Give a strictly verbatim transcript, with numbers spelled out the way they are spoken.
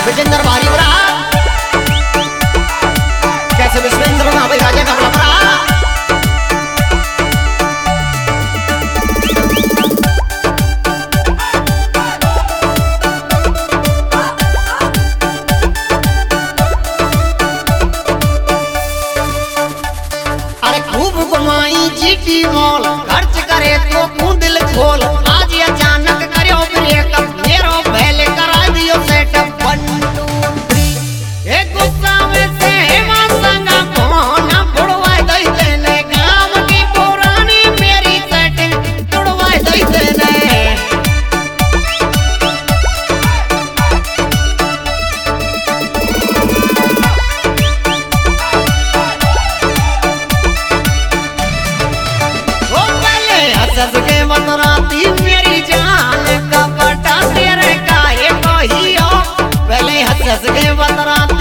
विजेंद्र भारी बुरा कैसे विश्वेंद्र ना भाई राजा का बुरा अरे खूब कमाई जीटी मॉल खर्च करे तो तू दिल खोल आज अचानक करो ब्रेकअप मेरो पहले करा दियो सेटअप वन टू थ्री एक गुस्सा में से हेमा संगा फोन बुड़वा दई देने काम की पुरानी मेरी सेटिंग तुड़वा दई देने हंस के मतराती मेरी जान का पटा तेरे का ये कहियो पहले हंस के मतराती